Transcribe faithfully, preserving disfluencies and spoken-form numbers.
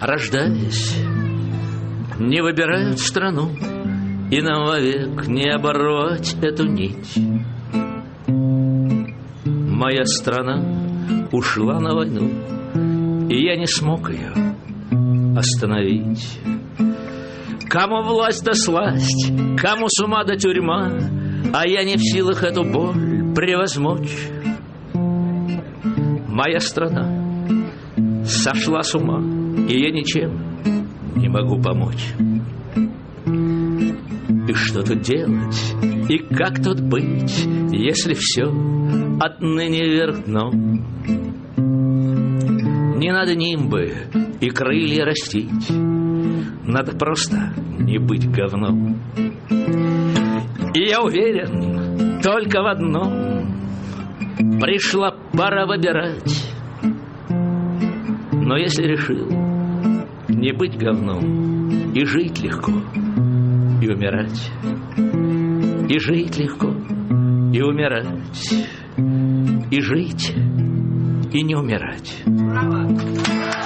Рождаясь, не выбирают страну, и нам вовек не оборвать эту нить. Моя страна ушла на войну, и я не смог ее остановить. Кому власть да сласть, кому с ума да тюрьма, а я не в силах эту боль превозмочь. Моя страна сошла с ума, и я ничем не могу помочь. И что тут делать, и как тут быть, если все отныне вверх дном? Не надо нимбы и крылья растить, надо просто не быть говном. И я уверен только в одном: пришла пора выбирать. Но если решил не быть говном, и жить легко, и умирать, и жить легко, и умирать, и жить, и не умирать.